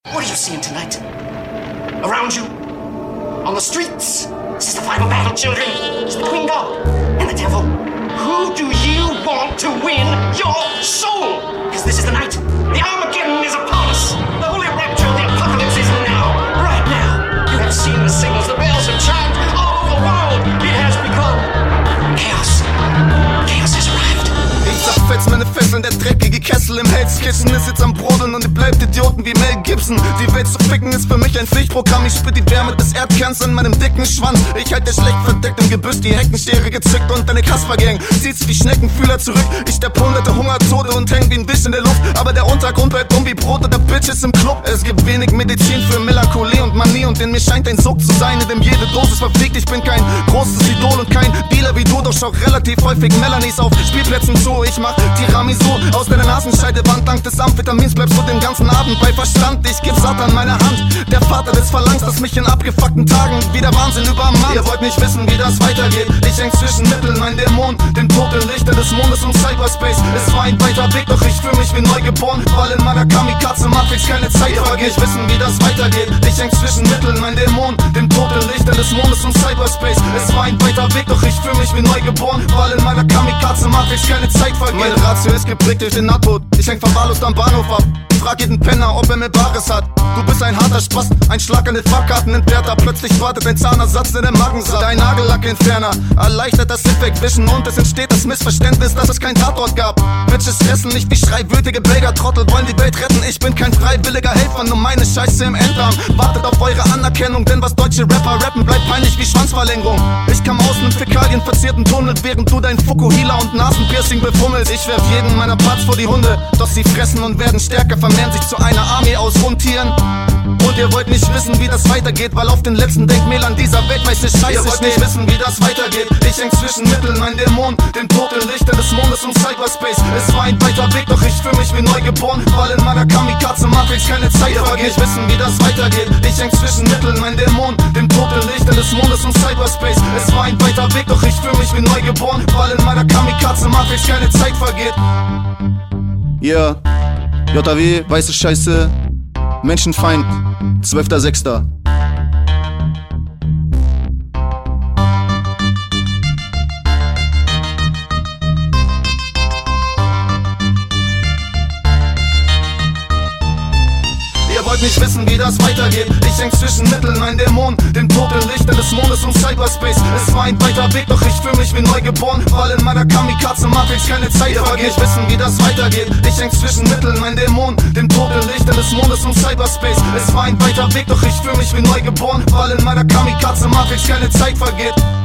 What are you seeing tonight? Around you? On the streets? This is the final battle, children. It's between God and the devil. Who do you want to win your soul? Because this is the night. The Armageddon is upon us. The holy rapture of the apocalypse is now. Right now. You have seen the signals. The bells have chimed all over the world. It has become chaos. Chaos has arrived. Ich zerfetz meine Fesseln, der dreckige Kessel im Hell's Kitchen ist jetzt am Brodeln und ihr bleibt Idioten wie Mel Gibson. Die Welt zu ficken ist für mich ein Pflichtprogramm. Ich spür die Wärme des Erdkerns in meinem dicken Schwanz. Ich halte schlecht verdeckt im Gebüsch, die Heckenschere gezückt und deine Kaspergang zieht sich wie Schneckenfühler zurück. Ich sterb hunderte Hungertode und häng wie ein Wisch in der Luft. Aber der Untergrund bleibt wie Brot oder Bitches im Club. Es gibt wenig Medizin für Melancholie und Manie und in mir scheint ein Sog zu sein, in dem jede Dosis verfliegt. Ich bin kein großes Idol und kein Dealer wie du, doch schau relativ häufig Melanies auf Spielplätzen zu. Ich mach Tiramisu aus deiner Nasenscheidewand. Dank des Amphetamins bleibst du den ganzen Abend bei Verstand. Ich geb Satan meine Hand, der Vater des Verlangs, das mich in abgefuckten Tagen wieder Wahnsinn übermannt. Ihr wollt nicht wissen, wie das weitergeht. Ich häng zwischen Mitteln, mein Dämon, dem Tod in Lichter des Mondes und Cyberspace. Es war ein weiter Weg, doch ich fühl mich wie neugeboren, weil in meiner Kamikaze-Matrix keine Zeit vergeht. Nicht wissen, wie das weitergeht. Ich häng zwischen Mitteln, mein Dämon, dem Tod in Lichter des Mondes und Cyberspace. Es war ein weiter Weg, doch ich fühl mich wie neugeboren, weil in meiner Kamikaze-Matrix keine Zeit vergeht. Meine Ratio ist geprägt durch den Nahtod. Ich häng verwahrlost am Bahnhof ab. Frag jeden Penner, ob er mir Bares hat. Du bist ein harter Spast, ein Schlag an den Fahrkartenentwerter. Plötzlich wartet ein Zahnersatz in der Magensaft. Dein Nagellackentferner erleichtert das Hinwegwischen und es entsteht das Missverständnis, dass es kein Tatort gab. Bitches essen nicht wie schreiwürdige Belger-Trottel, wollen die Welt retten. Ich bin kein freiwilliger Helfer, nur meine Scheiße im Endrahmen. Wartet auf eure Anerkennung, denn was deutsche Rapper rappen, bleibt peinlich wie Schwanzverlängerung. Ich kam aus nem fäkalienverzierten Tunnel, während du dein Fukuhila und Nasenpiercing befummelst. Ich werf jeden meiner Parts vor die Hunde, doch sie fressen und werden stärker, vermehren sich zu einer Armee aus Rundtieren. Und ihr wollt nicht wissen, wie das weitergeht, weil auf den letzten Denkmälern dieser Welt weiße Scheiße. Ihr wollt nicht wissen, wie das weitergeht. Ich häng zwischen Mitteln, mein Dämon, dem Tod in Lichter des Mondes und Cyberspace. Es war ein weiter Weg, doch ich fühl mich wie neugeboren, weil in meiner Kamikaze-Matrix keine Zeit vergeht. Ihr wollt nicht wissen, wie das weitergeht. Ich häng zwischen Mitteln, mein Dämon, dem Tod in Lichter des Mondes und Cyberspace. Es war ein weiter Weg, doch ich fühl mich wie neugeboren, weil in meiner Kamikaze-Matrix keine Zeit vergeht. Yeah, JW, weiße Scheiße, Menschenfeind, 12.06. Ihr wollt nicht wissen, wie das weitergeht. Ich häng zwischen Mitteln, mein Dämon, dem Tod in Lichter des Mondes und Cyberspace. Es war ein weiter Weg, doch ich fühl mich wie neugeboren, weil in meiner Kamikaze-Matrix keine Zeit vergeht. Ihr wollt nicht wissen, wie das weitergeht. Ich häng zwischen Mitteln, mein Dämon, dem Tod in Lichter des Mondes und Cyberspace. Es war ein weiter Weg, doch ich fühl mich wie neugeboren, weil in meiner Kamikaze-Matrix keine Zeit vergeht.